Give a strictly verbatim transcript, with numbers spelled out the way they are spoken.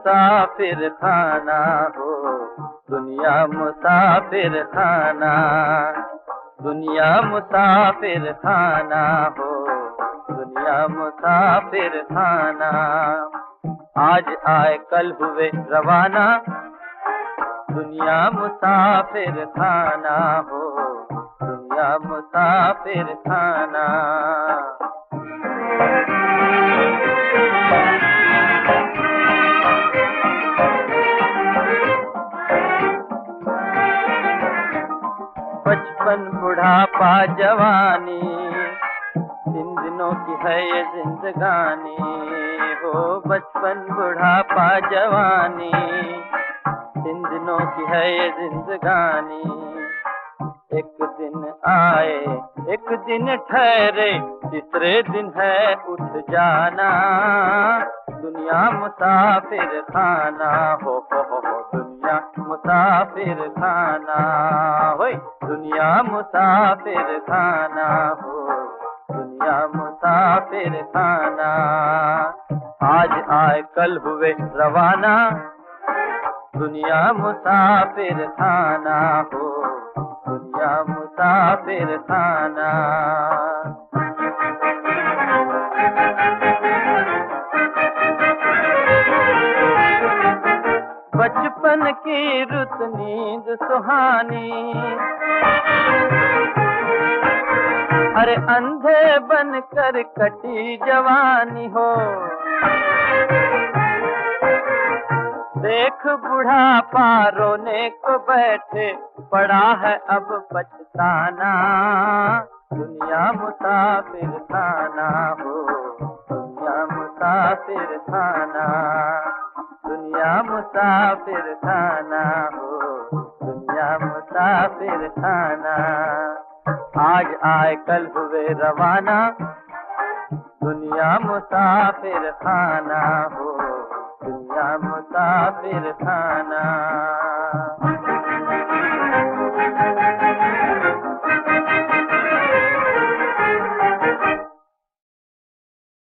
मुसाफिर खाना हो, दुनिया मुसाफिर खाना, दुनिया मुसाफिर खाना हो, दुनिया मुसाफिर खाना। आज आए कल हुए रवाना, दुनिया मुसाफिर खाना हो, दुनिया मुसाफिर खाना। बचपन बुढ़ापा जवानी, इन दिनों की है ये जिंदगानी हो। बचपन बुढ़ापा जवानी, इन दिनों की है ये जिंदगानी। एक दिन आए एक दिन ठहरे, तीसरे दिन है उठ जाना। दुनिया मुसाफिर खाना हो, हो, हो, हो दुनिया मुसाफिर खाना हो, दुनिया मुसाफिर खाना हो, दुनिया मुसाफिर खाना। आज आए कल हुए रवाना, दुनिया मुसाफिर खाना हो, दुनिया मुसाफिर खाना। बचपन की रुत नींद सुहानी, अरे अंधे बनकर कटी जवानी हो। देख बुढ़ापा रोने को बैठे, पड़ा है अब पछताना। दुनिया मुसाफिर खाना हो, दुनिया मुसाफिर खाना, दुनिया मुसाफिर खाना हो, दुनिया मुसाफिर खाना। आज आए कल हुए रवाना, दुनिया मुसाफिर खाना हो, दुनिया मुसाफिर खाना।